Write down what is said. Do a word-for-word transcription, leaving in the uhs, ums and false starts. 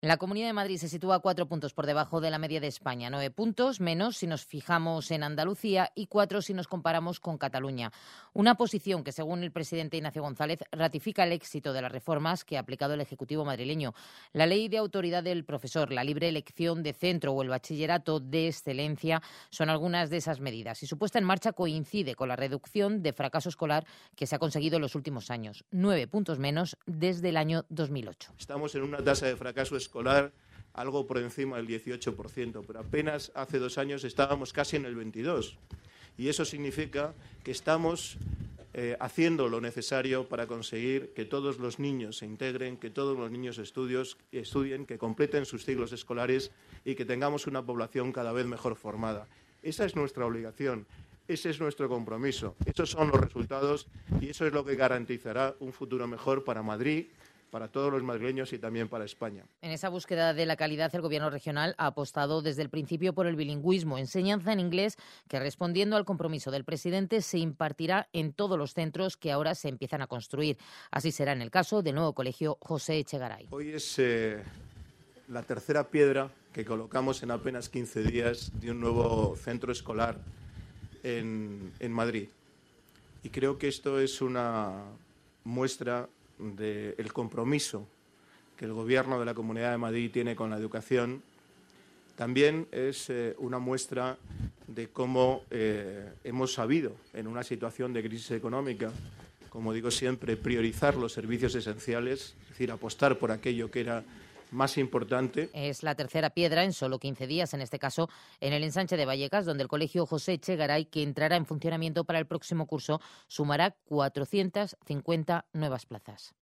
La Comunidad de Madrid se sitúa cuatro puntos por debajo de la media de España, nueve puntos menos si nos fijamos en Andalucía y cuatro si nos comparamos con Cataluña. Una posición que, según el presidente Ignacio González, ratifica el éxito de las reformas que ha aplicado el Ejecutivo madrileño. La ley de autoridad del profesor, la libre elección de centro o el bachillerato de excelencia son algunas de esas medidas y su puesta en marcha coincide con la reducción de fracaso escolar que se ha conseguido en los últimos años, nueve puntos menos desde el año dos mil ocho. Estamos en una tasa de fracaso escolar escolar algo por encima del dieciocho por ciento, pero apenas hace dos años estábamos casi en el veintidós por ciento. Y eso significa que estamos eh, haciendo lo necesario para conseguir que todos los niños se integren, que todos los niños estudios, estudien, que completen sus ciclos escolares y que tengamos una población cada vez mejor formada. Esa es nuestra obligación. Ese es nuestro compromiso. Esos son los resultados y eso es lo que garantizará un futuro mejor para Madrid, para todos los madrileños y también para España. En esa búsqueda de la calidad, el Gobierno regional ha apostado desde el principio por el bilingüismo, enseñanza en inglés que, respondiendo al compromiso del presidente, se impartirá en todos los centros que ahora se empiezan a construir. Así será en el caso del nuevo colegio José Echegaray. Hoy es eh, la tercera piedra que colocamos en apenas quince días de un nuevo centro escolar en, en Madrid. Y creo que esto es una muestra del compromiso que el Gobierno de la Comunidad de Madrid tiene con la educación. También es eh, una muestra de cómo eh, hemos sabido, en una situación de crisis económica, como digo siempre, priorizar los servicios esenciales, es decir, apostar por aquello que era más importante. Es la tercera piedra en solo quince días, en este caso en el ensanche de Vallecas, donde el colegio José Echegaray, que entrará en funcionamiento para el próximo curso, sumará cuatrocientas cincuenta nuevas plazas.